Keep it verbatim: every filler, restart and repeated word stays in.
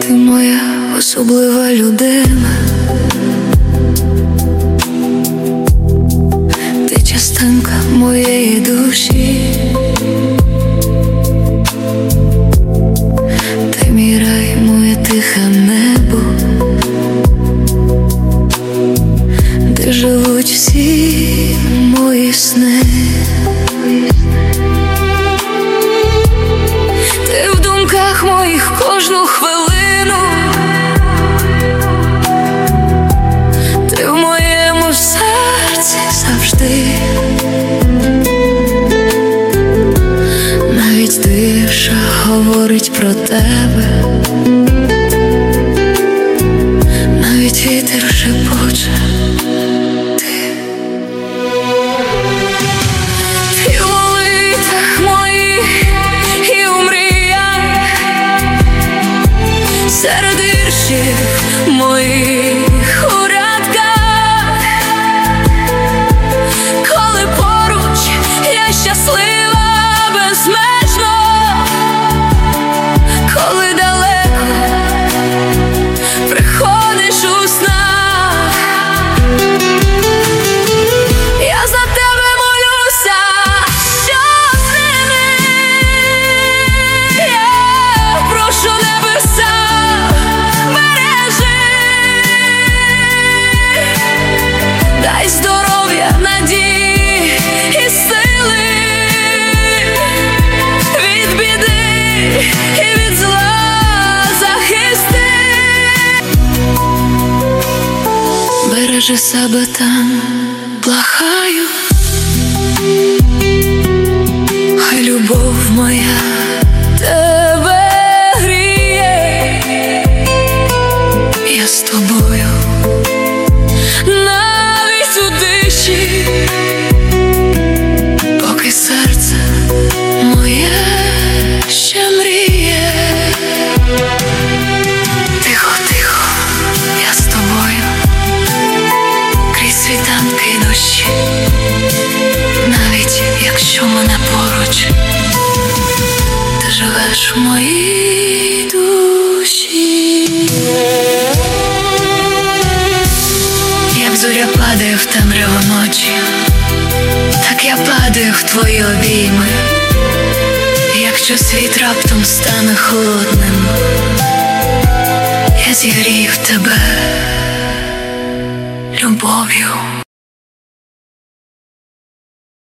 Ти моя особлива людина, ти частинка моєї душі, ти мій рай, моє тихе небо, де живуть всі мої сни. Ти в думках моїх кожну хвилину, ти в моєму серці завжди. Навіть тиша говорить про тебе, навіть вітер шепоче. Серед віршів моїх у рядках, коли поруч я щаслива безмежно, коли далеко приходиш у снах, я за тебе молюся щоднини, я прошу небеса, дай здоров'я, надії і сили, від біди і від зла захисти. Бережи себе там, благаю, хай любов моя тебе гріє, я з тобою поки серце моє ще мріє. Тихо, тихо, я з тобою, крізь світанки й дощі, навіть якщо мене поруч, ти живеш в моїй душі. Як зоря падає в темряву ночі, так я падаю в твої обійми. Якщо світ раптом стане холодним, я зігрію тебе любов'ю.